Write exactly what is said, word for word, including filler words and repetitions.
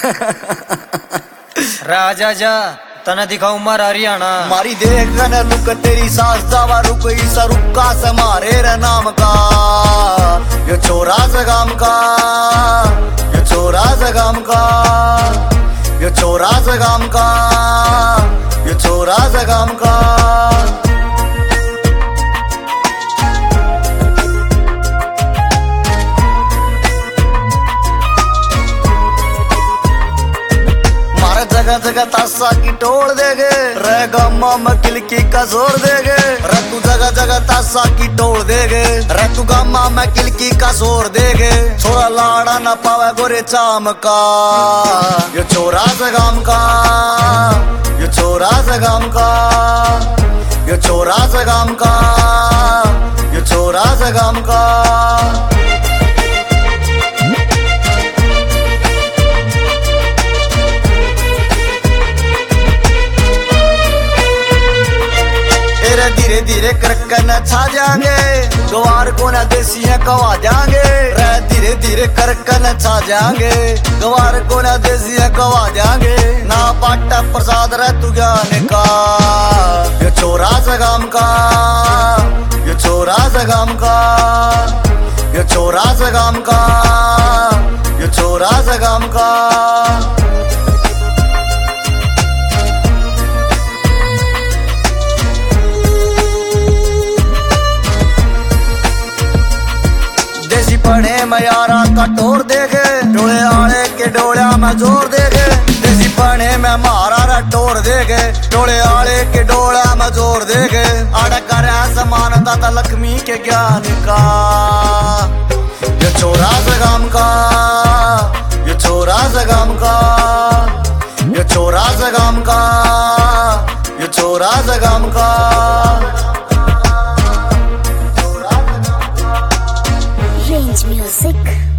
राजा जा तना दिखाऊ मारा हरियाणा मारी देख न लुक तेरी सास जावा रुक ईसा रुका से मारे रे नाम का यो छोरा सगाम का यो छोरा सगाम का यो छोरा सगाम का यो छोरा सगाम का जगह जगह तासा की टोड़ देगे रे गम्मा में किलकी का जोर देगे रे तू जगह जगह तासा की टोड़ देगे रे तू गम्मा में किलकी का जोर देगे छोरा लाड़ा न पावे गोरे चाम का यो छोरा सगाम का यो छोरा सगाम का यो छोरा सगाम का यो छोरा सगाम का धीरे धीरे करके न छा जाएंगे गवार को न देसी है कवा जाएंगे रे धीरे धीरे करके न छा जाएंगे गवार को न देसी है कवा जाएंगे ना पाटा प्रसाद रह तू ज्ञान का ये छोरा सगाम का ये छोरा सगाम का ये छोरा सगाम का ये छोरा सगाम का पढ़े में यारा का टोर देगे डोले आले के डोलिया में जोर देगे देसी पढ़े में मारा टोर देगे डोले आले के डोलिया में जोर देगे आड़ा कर समानता था लक्ष्मी के ज्ञान का ये छोरा सगाम का ये छोरा सगाम का ये छोरा सगाम का ये छोरा सगाम का Range Music.